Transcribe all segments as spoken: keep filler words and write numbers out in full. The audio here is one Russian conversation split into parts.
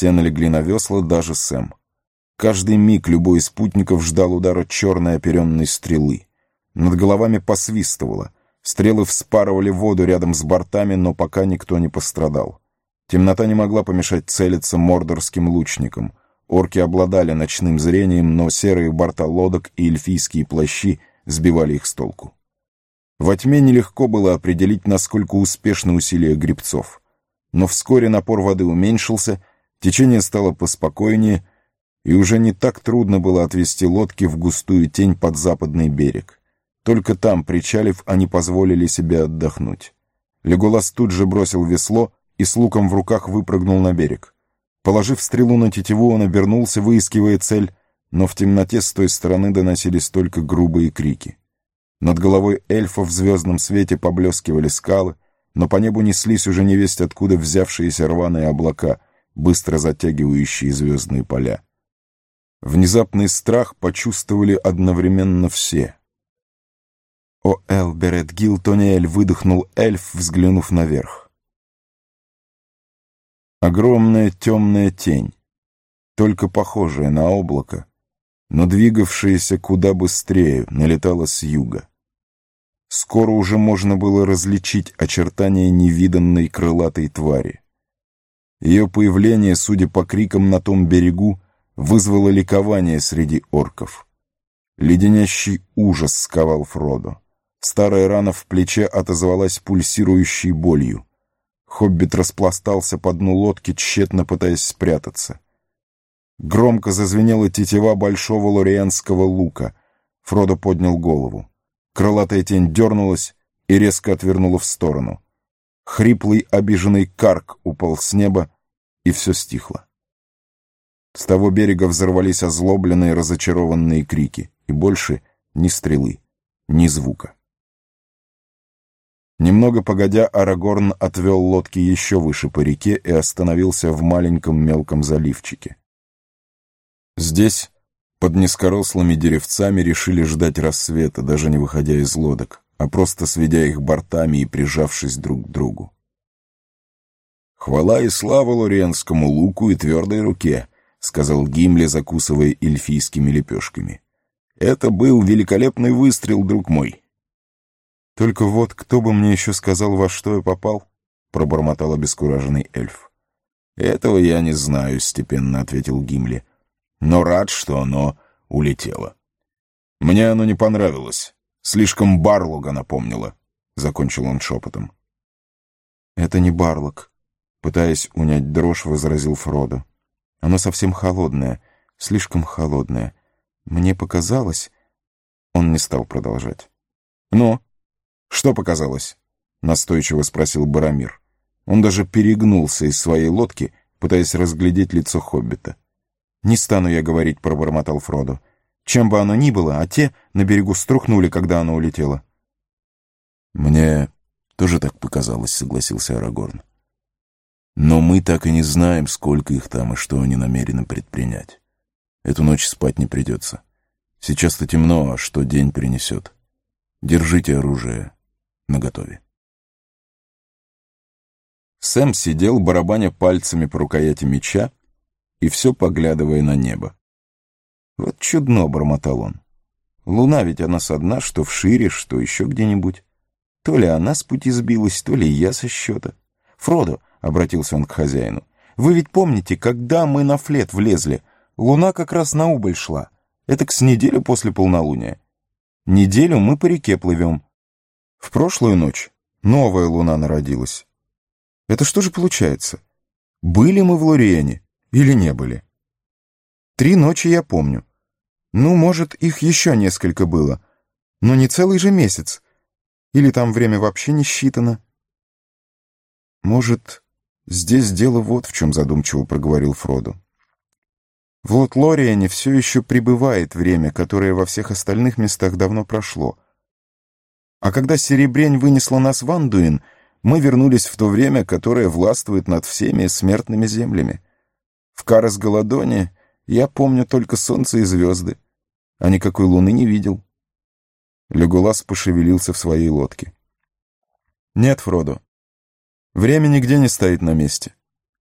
Все налегли на весла, даже Сэм. Каждый миг любой из спутников ждал удара черной оперенной стрелы. Над головами посвистывало. Стрелы вспарывали воду рядом с бортами, но пока никто не пострадал. Темнота не могла помешать целиться мордорским лучникам. Орки обладали ночным зрением, но серые борта лодок и эльфийские плащи сбивали их с толку. Во тьме нелегко было определить, насколько успешны усилия гребцов. Но вскоре напор воды уменьшился, течение стало поспокойнее, и уже не так трудно было отвести лодки в густую тень под западный берег. Только там, причалив, они позволили себе отдохнуть. Леголас тут же бросил весло и с луком в руках выпрыгнул на берег. Положив стрелу на тетиву, он обернулся, выискивая цель, но в темноте с той стороны доносились только грубые крики. Над головой эльфа в звездном свете поблескивали скалы, но по небу неслись уже невесть откуда взявшиеся рваные облака, быстро затягивающие звездные поля. Внезапный страх почувствовали одновременно все. «О, Элберет Гилтонель!» — выдохнул эльф, взглянув наверх. Огромная темная тень, только похожая на облако, но двигавшаяся куда быстрее, налетала с юга. Скоро уже можно было различить очертания невиданной крылатой твари. Ее появление, судя по крикам на том берегу, вызвало ликование среди орков. Леденящий ужас сковал Фродо. Старая рана в плече отозвалась пульсирующей болью. Хоббит распластался по дну лодки, тщетно пытаясь спрятаться. Громко зазвенела тетива большого лориенского лука. Фродо поднял голову. Крылатая тень дернулась и резко отвернула в сторону. Хриплый обиженный карк упал с неба, и все стихло. С того берега взорвались озлобленные, разочарованные крики, и больше ни стрелы, ни звука. Немного погодя, Арагорн отвел лодки еще выше по реке и остановился в маленьком мелком заливчике. Здесь, под низкорослыми деревцами, решили ждать рассвета, даже не выходя из лодок, а просто сведя их бортами и прижавшись друг к другу. «Хвала и слава лориенскому луку и твердой руке», — сказал Гимли, закусывая эльфийскими лепешками. «Это был великолепный выстрел, друг мой». «Только вот кто бы мне еще сказал, во что я попал?» — пробормотал обескураженный эльф. «Этого я не знаю», — степенно ответил Гимли. «Но рад, что оно улетело. Мне оно не понравилось. Слишком Барлога напомнило», — закончил он шепотом. «Это не Барлог», — пытаясь унять дрожь, возразил Фродо. «Оно совсем холодное, слишком холодное. Мне показалось...» Он не стал продолжать. «Ну?» «Что показалось?» — настойчиво спросил Боромир. Он даже перегнулся из своей лодки, пытаясь разглядеть лицо хоббита. «Не стану я говорить», — пробормотал Фродо. «Чем бы оно ни было, а те на берегу струхнули, когда оно улетело». «Мне тоже так показалось», — согласился Арагорн. «Но мы так и не знаем, сколько их там и что они намерены предпринять. Эту ночь спать не придется. Сейчас-то темно, а что день принесет? Держите оружие наготове». Сэм сидел, барабаня пальцами по рукояти меча и все поглядывая на небо. «Вот чудно», — бормотал он. «Луна ведь она со дна, что в шире, что еще где-нибудь. То ли она с пути сбилась, то ли я со счета. Фродо», — обратился он к хозяину, — «вы ведь помните, когда мы на флет влезли, луна как раз на убыль шла. Это с неделю после полнолуния. Неделю мы по реке плывем. В прошлую ночь новая луна народилась. Это что же получается? Были мы в Лориене или не были? Три ночи я помню. Ну, может, их еще несколько было, но не целый же месяц. Или там время вообще не считано? Может, здесь дело вот в чем, задумчиво проговорил Фродо. В Лот-Лориене все еще пребывает время, которое во всех остальных местах давно прошло. А когда Серебрень вынесла нас в Андуин, мы вернулись в то время, которое властвует над всеми смертными землями. В Карас-Галадоне я помню только солнце и звезды, а никакой луны не видел. Леголас пошевелился в своей лодке. «Нет, Фродо, время нигде не стоит на месте.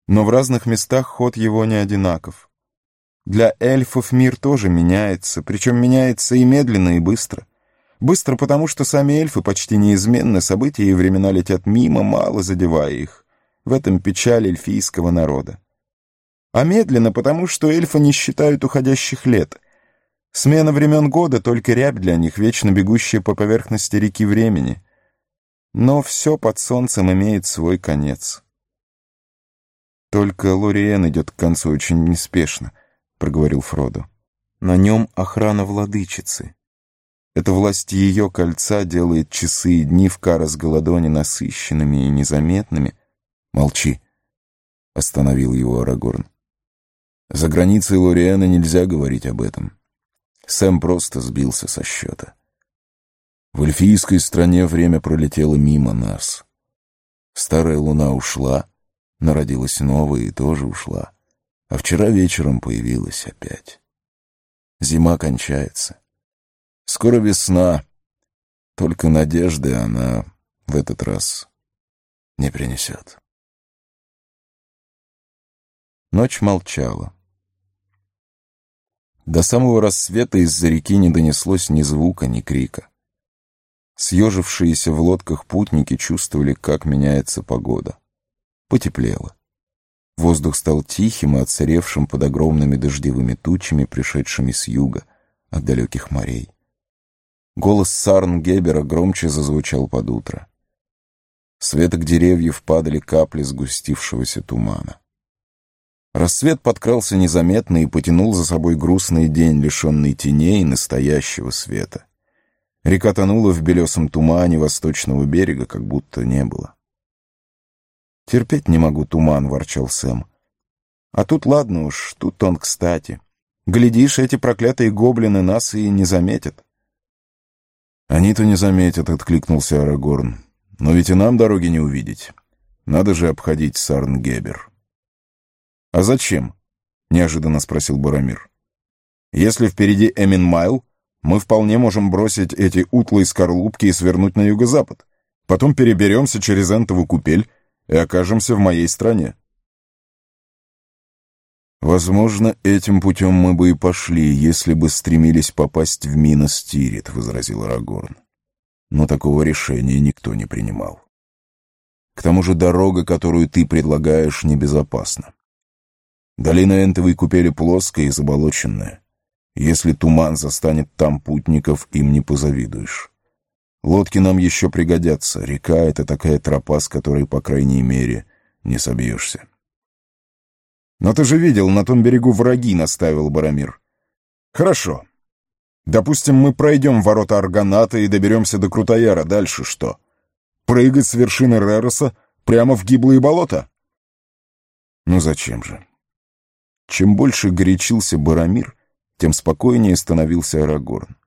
Но в разных местах ход его не одинаков. Для эльфов мир тоже меняется, причем меняется и медленно, и быстро. Быстро потому, что сами эльфы почти неизменны, события и времена летят мимо, мало задевая их. В этом печаль эльфийского народа. А медленно потому, что эльфы не считают уходящих лет. Смена времен года — только рябь для них, вечно бегущая по поверхности реки времени. Но все под солнцем имеет свой конец. «Только Лориэн идет к концу очень неспешно», — проговорил Фродо. «На нем охрана владычицы. Эта власть ее кольца делает часы и дни в Карас-Галадоне насыщенными и незаметными». «Молчи», — остановил его Арагорн. «За границей Лориэна нельзя говорить об этом. Сэм просто сбился со счета. В эльфийской стране время пролетело мимо нас. Старая луна ушла, народилась новая и тоже ушла, а вчера вечером появилась опять. Зима кончается. Скоро весна, только надежды она в этот раз не принесет». Ночь молчала. До самого рассвета из-за реки не донеслось ни звука, ни крика. Съежившиеся в лодках путники чувствовали, как меняется погода. Потеплело. Воздух стал тихим и отсыревшим под огромными дождевыми тучами, пришедшими с юга, от далеких морей. Голос Сарнгебера громче зазвучал под утро. С веток деревьев падали капли сгустившегося тумана. Рассвет подкрался незаметно и потянул за собой грустный день, лишенный теней и настоящего света. Река тонула в белесом тумане восточного берега, как будто не было. «Терпеть не могу туман», — ворчал Сэм. «А тут ладно уж, тут он кстати. Глядишь, эти проклятые гоблины нас и не заметят». «Они-то не заметят», — откликнулся Арагорн. «Но ведь и нам дороги не увидеть. Надо же обходить Сарнгебер». «А зачем?» — неожиданно спросил Боромир. «Если впереди Эмин-Майл, мы вполне можем бросить эти утлые скорлупки и свернуть на юго-запад. Потом переберемся через Энтову купель и окажемся в моей стране». «Возможно, этим путем мы бы и пошли, если бы стремились попасть в Минас Тирит», — возразил Арагорн. «Но такого решения никто не принимал. К тому же дорога, которую ты предлагаешь, небезопасна. Долина Энтовой купели плоская и заболоченная. Если туман застанет там путников, им не позавидуешь. Лодки нам еще пригодятся. Река — это такая тропа, с которой, по крайней мере, не собьешься». «Но ты же видел, на том берегу враги», — наставил Боромир. «Хорошо. Допустим, мы пройдем ворота Аргоната и доберемся до Крутояра. Дальше что? Прыгать с вершины Рероса прямо в гиблые болота?» «Ну зачем же?» Чем больше горячился Боромир, тем спокойнее становился Арагорн.